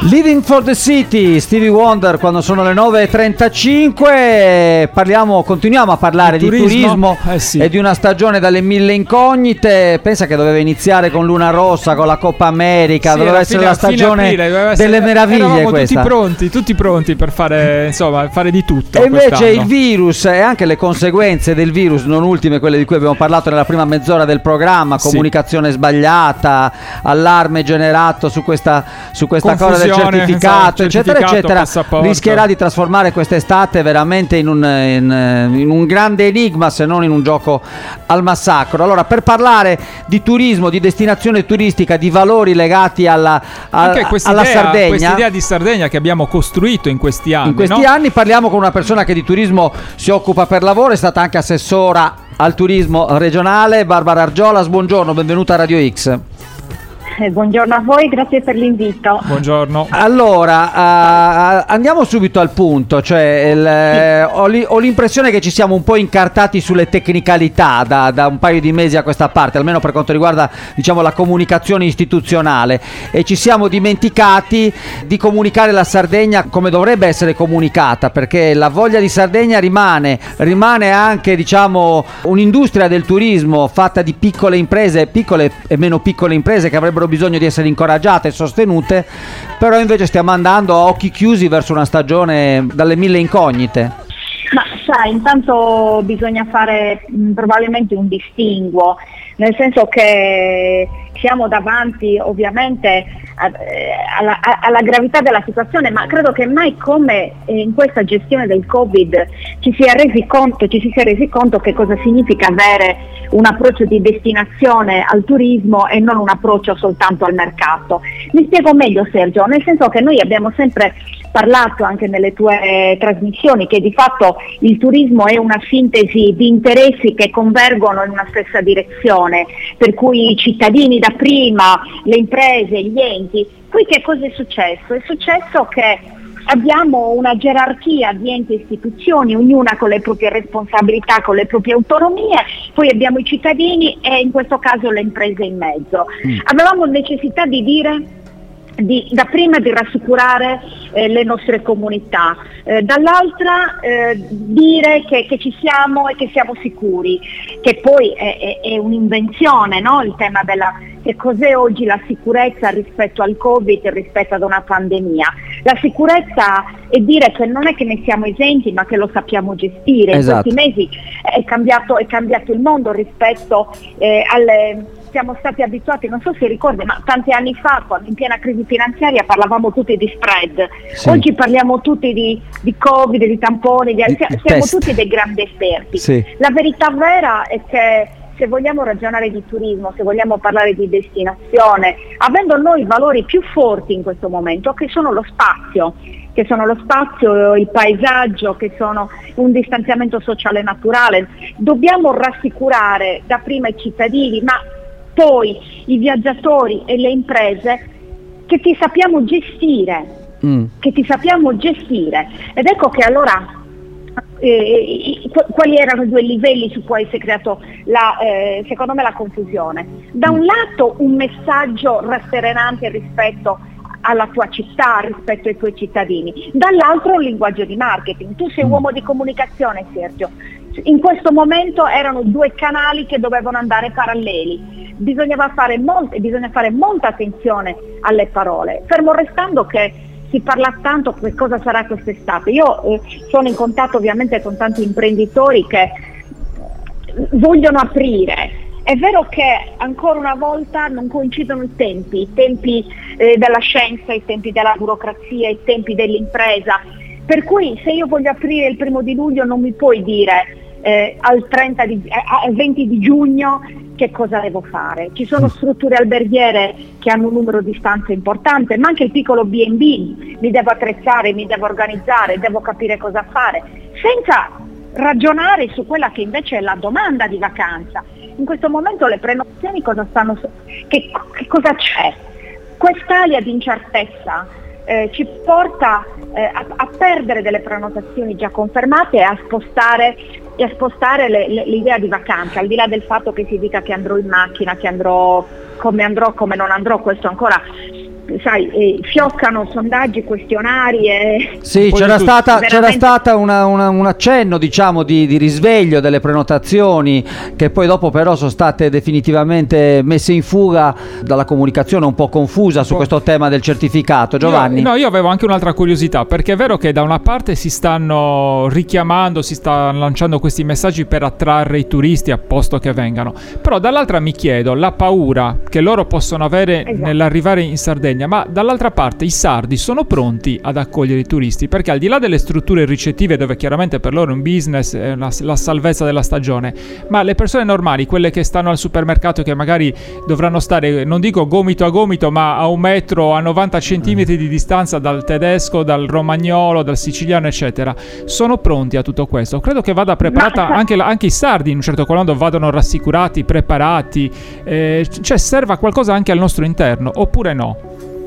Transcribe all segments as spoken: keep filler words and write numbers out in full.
Living for the City, Stevie Wonder, quando sono le nove e trentacinque. Parliamo, continuiamo a parlare di, di turismo, turismo eh sì. e di una stagione dalle mille incognite. Pensa che doveva iniziare con Luna Rossa, con la Coppa America, sì, doveva essere fine, la stagione aprile, essere, delle meraviglie. Eravamo questa. tutti pronti, tutti pronti per fare, insomma, fare di tutto. E invece quest'anno. il virus e anche le conseguenze del virus, non ultime quelle di cui abbiamo parlato nella prima mezz'ora del programma, comunicazione sì. sbagliata, allarme generato su questa, su questa cosa del certificato, eccetera eccetera, passaporto. Rischierà di trasformare quest'estate veramente in un, in, in un grande enigma, se non in un gioco al massacro. Allora, per parlare di turismo, di destinazione turistica, di valori legati alla, a, alla Sardegna, questa idea di Sardegna che abbiamo costruito in questi anni, in questi no? anni parliamo con una persona che di turismo si occupa per lavoro, è stata anche assessora al turismo regionale, Barbara Argiolas. Buongiorno, benvenuta a Radio X. Eh, buongiorno a voi, grazie per l'invito. Buongiorno. Allora, uh, andiamo subito al punto, cioè il, eh, ho, li, ho l'impressione che ci siamo un po' incartati sulle tecnicalità da, da un paio di mesi a questa parte, almeno per quanto riguarda, diciamo, la comunicazione istituzionale, e ci siamo dimenticati di comunicare la Sardegna come dovrebbe essere comunicata, perché la voglia di Sardegna rimane, rimane anche, diciamo, un'industria del turismo fatta di piccole imprese, piccole e meno piccole imprese che avrebbero bisogno di essere incoraggiate e sostenute, però invece stiamo andando a occhi chiusi verso una stagione dalle mille incognite. Ma sai, intanto bisogna fare mh, probabilmente un distinguo, nel senso che siamo davanti ovviamente a, alla, alla gravità della situazione, ma credo che mai come in questa gestione del Covid ci sia resi conto, ci si sia resi conto che cosa significa avere un approccio di destinazione al turismo e non un approccio soltanto al mercato. Mi spiego meglio, Sergio, nel senso che noi abbiamo sempre parlato anche nelle tue trasmissioni che di fatto il turismo è una sintesi di interessi che convergono in una stessa direzione, per cui i cittadini da prima, le imprese, gli enti. Qui che cosa è successo? È successo che abbiamo una gerarchia di enti e istituzioni, ognuna con le proprie responsabilità, con le proprie autonomie, poi abbiamo i cittadini e in questo caso le imprese in mezzo. Mm. Avevamo necessità di dire Di, da prima di rassicurare eh, le nostre comunità, eh, dall'altra eh, dire che, che ci siamo e che siamo sicuri, che poi è, è, è un'invenzione, no? Il tema della che cos'è oggi la sicurezza rispetto al Covid e rispetto ad una pandemia. La sicurezza è dire che non è che ne siamo esenti, ma che lo sappiamo gestire. Esatto. In questi mesi è cambiato, è cambiato il mondo rispetto eh, alle... Siamo stati abituati, non so se ricordi, ma tanti anni fa, quando in piena crisi finanziaria parlavamo tutti di spread, sì. Oggi parliamo tutti di, di Covid, di tamponi, di, di, siamo test. tutti dei grandi esperti. Sì. La verità vera è che se vogliamo ragionare di turismo, se vogliamo parlare di destinazione, avendo noi valori più forti in questo momento, che sono lo spazio, che sono lo spazio, il paesaggio, che sono un distanziamento sociale naturale, dobbiamo rassicurare da prima i cittadini, ma poi i viaggiatori e le imprese, che ti sappiamo gestire, mm. che ti sappiamo gestire. Ed ecco che allora eh, quali erano i due livelli su cui si è creato la, eh, secondo me la confusione. Da un lato un messaggio rasserenante rispetto alla tua città, rispetto ai tuoi cittadini, dall'altro un linguaggio di marketing. Tu sei uomo di comunicazione, Sergio. In questo momento erano due canali che dovevano andare paralleli. Bisognava fare molto, bisogna fare molta attenzione alle parole, fermo restando che si parla tanto che cosa sarà quest'estate. Io eh, sono in contatto ovviamente con tanti imprenditori che vogliono aprire. È vero che ancora una volta non coincidono i tempi, i tempi eh, della scienza, i tempi della burocrazia, i tempi dell'impresa, per cui se io voglio aprire il primo di luglio non mi puoi dire eh, al, trenta di, eh, al venti di giugno che cosa devo fare. Ci sono strutture alberghiere che hanno un numero di stanze importante, ma anche il piccolo B and B, mi devo attrezzare, mi devo organizzare, devo capire cosa fare, senza ragionare su quella che invece è la domanda di vacanza. In questo momento le prenotazioni cosa stanno, che, che cosa c'è? Quest'aria di incertezza eh, ci porta eh, a, a perdere delle prenotazioni già confermate e a spostare, e a spostare le, le, l'idea di vacanza, al di là del fatto che si dica che andrò in macchina, che andrò come andrò, come non andrò, questo ancora sai, eh, fioccano sondaggi, questionari e... Sì, c'era stata, veramente... c'era stata una, una, un accenno, diciamo, di, di risveglio delle prenotazioni, che poi dopo però sono state definitivamente messe in fuga dalla comunicazione un po' confusa su questo tema del certificato. Giovanni? Io, no, io avevo anche un'altra curiosità, perché è vero che da una parte si stanno richiamando, si stanno lanciando questi messaggi per attrarre i turisti a posto che vengano, però dall'altra mi chiedo, la paura che loro possono avere, esatto, nell'arrivare in Sardegna, ma dall'altra parte i sardi sono pronti ad accogliere i turisti, perché al di là delle strutture ricettive, dove chiaramente per loro è un business, è una, la salvezza della stagione, ma le persone normali, quelle che stanno al supermercato, che magari dovranno stare, non dico gomito a gomito, ma a un metro, a novanta centimetri di distanza dal tedesco, dal romagnolo, dal siciliano eccetera, sono pronti a tutto questo? Credo che vada preparata anche, la, anche i sardi in un certo qual modo vadano rassicurati, preparati, eh, cioè serva qualcosa anche al nostro interno, oppure no?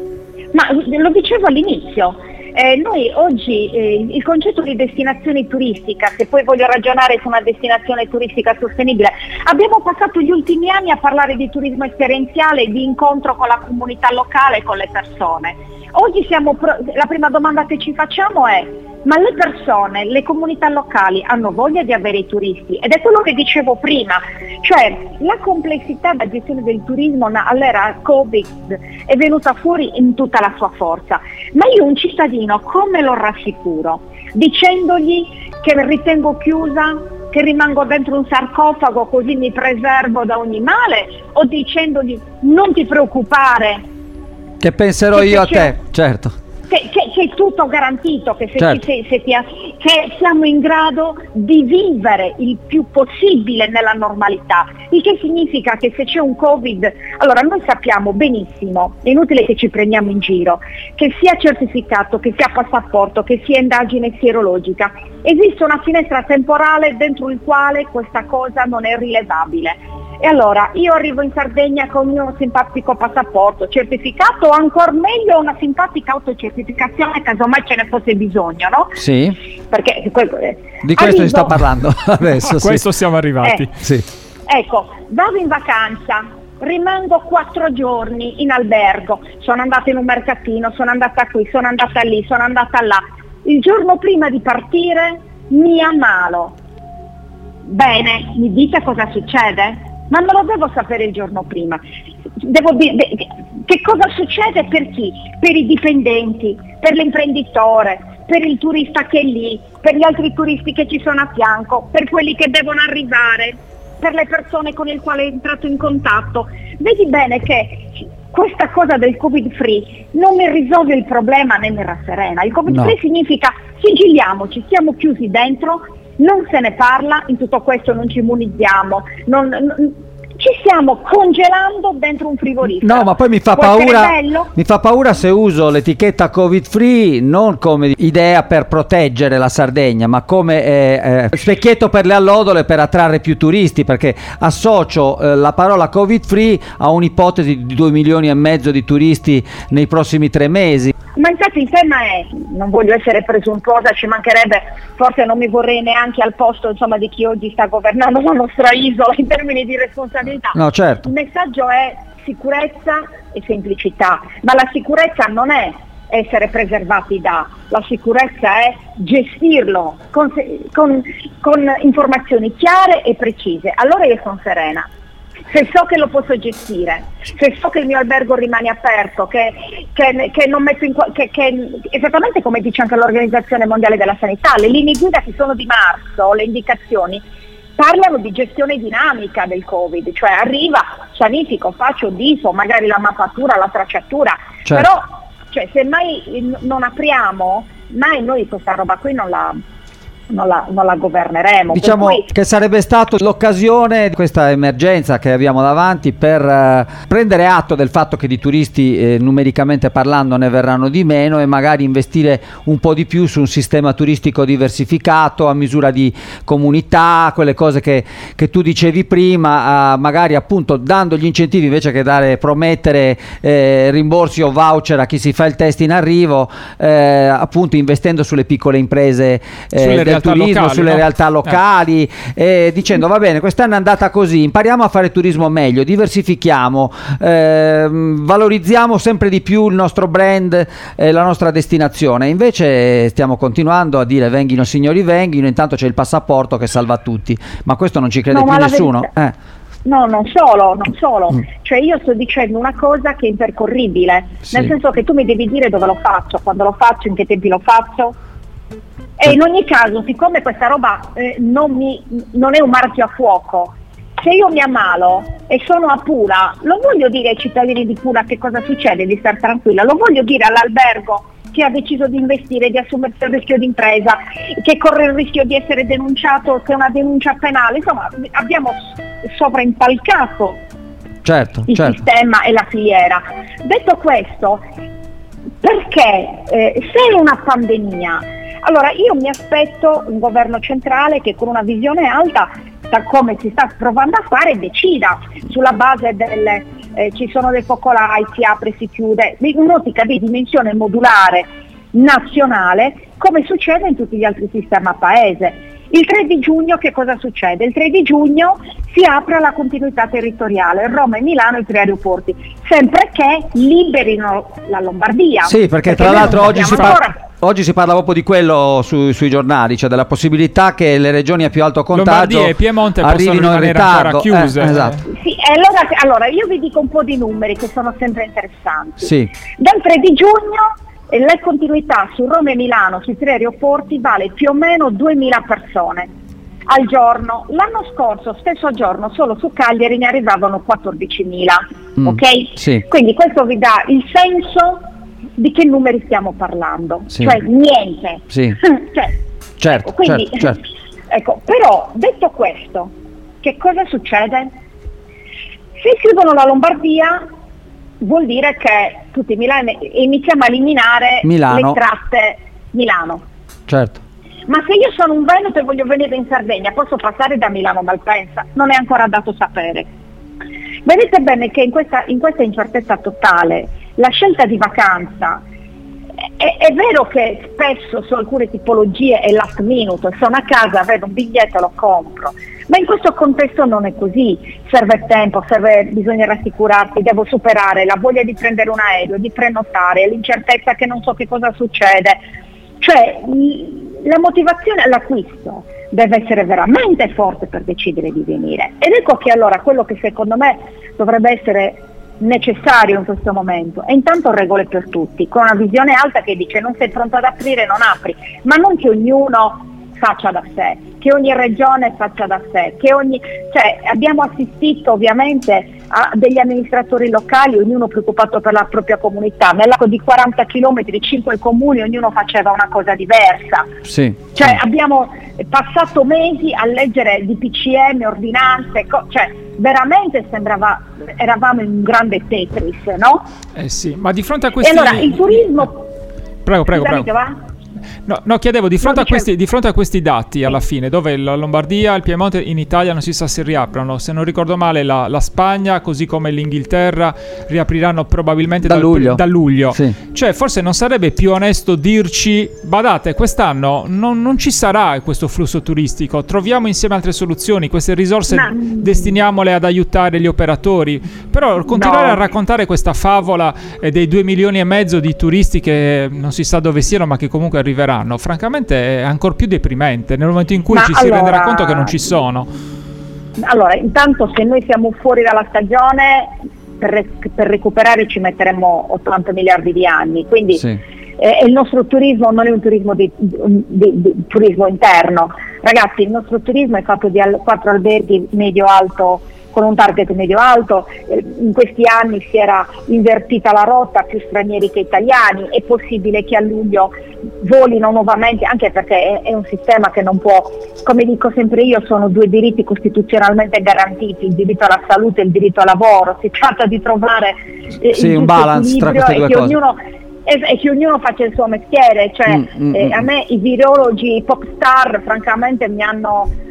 Ma lo dicevo all'inizio, eh, noi oggi eh, il concetto di destinazione turistica, se poi voglio ragionare su una destinazione turistica sostenibile, abbiamo passato gli ultimi anni a parlare di turismo esperienziale, di incontro con la comunità locale, con le persone. Oggi siamo pro- la prima domanda che ci facciamo è: ma le persone, le comunità locali hanno voglia di avere i turisti? Ed è quello che dicevo prima, cioè la complessità della gestione del turismo all'era Covid è venuta fuori in tutta la sua forza, ma io un cittadino come lo rassicuro? Dicendogli che ritengo chiusa, che rimango dentro un sarcofago così mi preservo da ogni male, o dicendogli non ti preoccupare, che penserò io a te, certo. Che, che, che è tutto garantito, che, se, certo. se, se ti, che siamo in grado di vivere il più possibile nella normalità, il che significa che se c'è un Covid, allora noi sappiamo benissimo, è inutile che ci prendiamo in giro, che sia certificato, che sia passaporto, che sia indagine sierologica, esiste una finestra temporale dentro il quale questa cosa non è rilevabile. E allora io arrivo in Sardegna con il mio simpatico passaporto certificato, o ancora meglio una simpatica autocertificazione casomai ce ne fosse bisogno, no? Sì. Perché di questo arrivo... si sta parlando adesso. A sì. questo siamo arrivati. Eh, sì. Ecco, vado in vacanza, rimango quattro giorni in albergo, sono andata in un mercatino, sono andata qui, sono andata lì, sono andata là. Il giorno prima di partire mi ammalo. Bene, mi dite cosa succede? Ma non lo devo sapere il giorno prima. Devo dire che cosa succede per chi? Per i dipendenti, per l'imprenditore, per il turista che è lì, per gli altri turisti che ci sono a fianco, per quelli che devono arrivare, per le persone con le quali è entrato in contatto. Vedi bene che questa cosa del Covid free non mi risolve il problema né mi rasserena. Il Covid free no. significa sigilliamoci, siamo chiusi dentro, non se ne parla, in tutto questo non ci immunizziamo, non, non, ci stiamo congelando dentro un frigorifero. No, ma poi mi fa Può paura mi fa paura se uso l'etichetta Covid free non come idea per proteggere la Sardegna, ma come eh, eh, specchietto per le allodole per attrarre più turisti, perché associo eh, la parola Covid free a un'ipotesi di due milioni e mezzo di turisti nei prossimi tre mesi. Ma infatti il tema è, non voglio essere presuntuosa, ci mancherebbe, forse non mi vorrei neanche al posto, insomma, di chi oggi sta governando la nostra isola in termini di responsabilità. No, certo. Il messaggio è sicurezza e semplicità, ma la sicurezza non è essere preservati da, la sicurezza è gestirlo con, con, con informazioni chiare e precise. Allora io sono serena. Se so che lo posso gestire, se so che il mio albergo rimane aperto, che, che, che non metto in che, che esattamente come dice anche l'Organizzazione Mondiale della Sanità, le linee guida che sono di marzo, le indicazioni parlano di gestione dinamica del Covid, cioè arriva, sanifico, faccio D I S O, magari la mappatura, la tracciatura, certo. Però cioè, se mai non apriamo, mai noi questa roba qui non la Non la, non la governeremo. Diciamo cui... che sarebbe stato l'occasione di questa emergenza che abbiamo davanti per eh, prendere atto del fatto che di turisti eh, numericamente parlando ne verranno di meno e magari investire un po' di più su un sistema turistico diversificato a misura di comunità, quelle cose che, che tu dicevi prima, eh, magari appunto dando gli incentivi invece che dare promettere eh, rimborsi o voucher a chi si fa il test in arrivo, eh, appunto investendo sulle piccole imprese eh, del realtà turismo, locali, sulle no? realtà locali, eh. Eh, dicendo va bene, quest'anno è andata così, impariamo a fare turismo meglio, diversifichiamo, eh, valorizziamo sempre di più il nostro brand, eh, la nostra destinazione. Invece stiamo continuando a dire venghino signori venghino, intanto c'è il passaporto che salva tutti, ma questo non ci crede No, più ma la nessuno. verità- Eh. No, non solo, non solo. Mm. Cioè io sto dicendo una cosa che è impercorribile, Sì. nel senso che tu mi devi dire dove lo faccio, quando lo faccio, in che tempi lo faccio. E in ogni caso, siccome questa roba eh, non, mi, non è un marchio a fuoco, se io mi ammalo e sono a Pula, lo voglio dire ai cittadini di Pula che cosa succede, di star tranquilla, lo voglio dire all'albergo che ha deciso di investire, di assumersi il rischio di impresa, che corre il rischio di essere denunciato, che è una denuncia penale. Insomma, abbiamo sovraimpalcato Certo, il certo. sistema e la filiera. Detto questo, perché eh, se è una pandemia, allora io mi aspetto un governo centrale che con una visione alta, da come si sta provando a fare, decida sulla base delle eh, ci sono dei focolai, si apre, si chiude, in un'ottica di dimensione modulare nazionale, come succede in tutti gli altri sistemi a paese. Il tre di giugno che cosa succede? Il tre di giugno si apre alla continuità territoriale, Roma e Milano i tre aeroporti, sempre che liberino la Lombardia. Sì, perché, perché tra l'altro oggi si, par- oggi si parla proprio di quello su- sui giornali, cioè della possibilità che le regioni a più alto contagio Lombardia e Piemonte arrivino in ritardo. Chiuse. Eh, esatto. Sì, allora, allora io vi dico un po' di numeri che sono sempre interessanti. Sì. Dal tre di giugno eh, la continuità su Roma e Milano, sui tre aeroporti, vale più o meno duemila persone al giorno. L'anno scorso, stesso giorno, solo su Cagliari ne arrivavano quattordicimila, Mm, ok? sì. Quindi questo vi dà il senso di che numeri stiamo parlando, Sì. cioè niente. Sì. Cioè, Certo, ecco, quindi, certo, certo. ecco, però detto questo, che cosa succede? Se chiudono la Lombardia vuol dire che tutti i Milano iniziamo a eliminare Milano. le tratte Milano. Certo. Ma se io sono un Veneto e voglio venire in Sardegna, posso passare da Milano a Malpensa? Non è ancora dato sapere. Vedete bene che in questa, in questa incertezza totale la scelta di vacanza è, è vero che spesso su alcune tipologie è last minute, sono a casa, vedo un biglietto e lo compro, ma in questo contesto non è così, serve tempo, serve, bisogna rassicurarsi, devo superare la voglia di prendere un aereo, di prenotare, l'incertezza che non so che cosa succede, cioè la motivazione all'acquisto deve essere veramente forte per decidere di venire. Ed ecco che allora quello che secondo me dovrebbe essere necessario in questo momento è intanto regole per tutti, con una visione alta che dice non sei pronto ad aprire, non apri, ma non che ognuno faccia da sé, che ogni regione faccia da sé, che ogni, cioè abbiamo assistito ovviamente a degli amministratori locali, ognuno preoccupato per la propria comunità, nell'arco di quaranta chilometri, cinque comuni, ognuno faceva una cosa diversa. Sì. Cioè abbiamo passato mesi a leggere di P C M, ordinanze, co- cioè veramente sembrava, eravamo in un grande Tetris, no? Eh sì, ma di fronte a questi... E allora il turismo... Prego, prego, Scusami, prego. va? No, no, chiedevo di fronte, No, a questi, dicevo- di fronte a questi dati alla fine, dove la Lombardia, il Piemonte in Italia non si sa se riaprono, se non ricordo male la, la Spagna così come l'Inghilterra riapriranno probabilmente Da dal- luglio. da luglio. Sì. Cioè forse non sarebbe più onesto dirci badate quest'anno non, non ci sarà questo flusso turistico, troviamo insieme altre soluzioni, queste risorse Ma- destiniamole ad aiutare gli operatori, però continuare No. a raccontare questa favola eh, dei due milioni e mezzo di turisti che non si sa dove siano ma che comunque arriveranno, francamente è ancora più deprimente nel momento in cui Ma ci si allora- renderà conto che non ci sono. Allora, intanto se noi siamo fuori dalla stagione, per, rec- per recuperare ci metteremo ottanta miliardi di anni, quindi Sì. eh, il nostro turismo non è un turismo di, di- di- di turismo interno. Ragazzi, il nostro turismo è fatto di al- quattro alberghi medio-alto con un target medio-alto, eh, in questi anni si era invertita la rotta, più stranieri che italiani, è possibile che a luglio volino nuovamente, anche perché è, è un sistema che non può, come dico sempre io, sono due diritti costituzionalmente garantiti, il diritto alla salute e il diritto al lavoro, si tratta di trovare eh, Sì, il un giusto balance tra equilibrio queste e due che cose. ognuno e, e che ognuno faccia il suo mestiere, cioè Mm, mm, eh, mm. a me i virologi, i pop star francamente mi hanno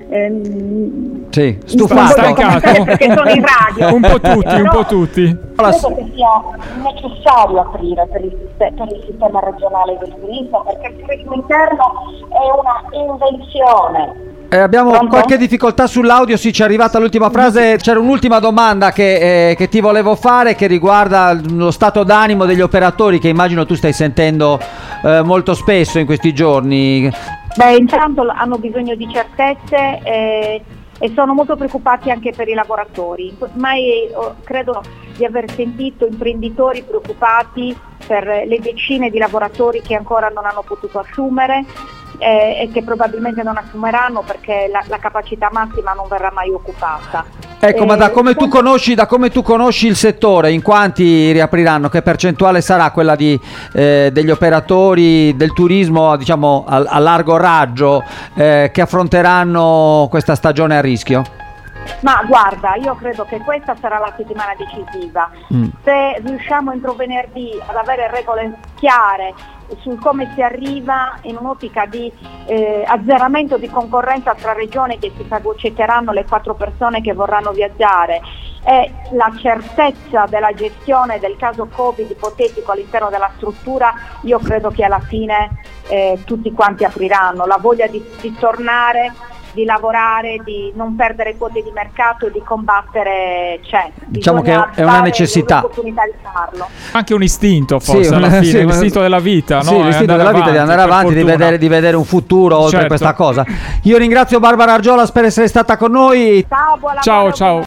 ehm, sì, stufato stancato perché sono in radio. Un po' tutti, un po' tutti. Credo che sia necessario aprire per il, per il sistema regionale del turismo, perché il turismo interno è una invenzione. Eh, abbiamo Pronto? qualche difficoltà sull'audio, sì, ci è arrivata l'ultima frase. C'era un'ultima domanda che, eh, che ti volevo fare, che riguarda lo stato d'animo degli operatori, che immagino tu stai sentendo eh, molto spesso in questi giorni. Beh, intanto hanno bisogno di certezze eh, e sono molto preoccupati anche per i lavoratori. Mai oh, credo di aver sentito imprenditori preoccupati per le decine di lavoratori che ancora non hanno potuto assumere eh, e che probabilmente non assumeranno perché la, la capacità massima non verrà mai occupata. Ecco, eh, ma da come tu conosci, da come tu conosci il settore, in quanti riapriranno? Che percentuale sarà quella di, eh, degli operatori del turismo, diciamo, a, a largo raggio, eh, che affronteranno questa stagione a rischio? Ma guarda, io credo che questa sarà la settimana decisiva. Mm. Se riusciamo entro venerdì ad avere regole chiare sul come si arriva in un'ottica di eh, azzeramento di concorrenza tra regioni che si fagocitteranno le quattro persone che vorranno viaggiare e la certezza della gestione del caso Covid ipotetico all'interno della struttura, io credo che alla fine eh, tutti quanti apriranno. La voglia di, di tornare, di lavorare, di non perdere quote di mercato e di combattere c'è. Diciamo che è una necessità. L'opportunità di farlo. Anche un istinto forse, sì, alla fine, sì, l'istinto della vita, sì, no? l'istinto della vita, di andare avanti, di vedere, di vedere un futuro oltre certo. questa cosa. Io ringrazio Barbara Argiolas per essere stata con noi. Ciao, buona ciao, ciao.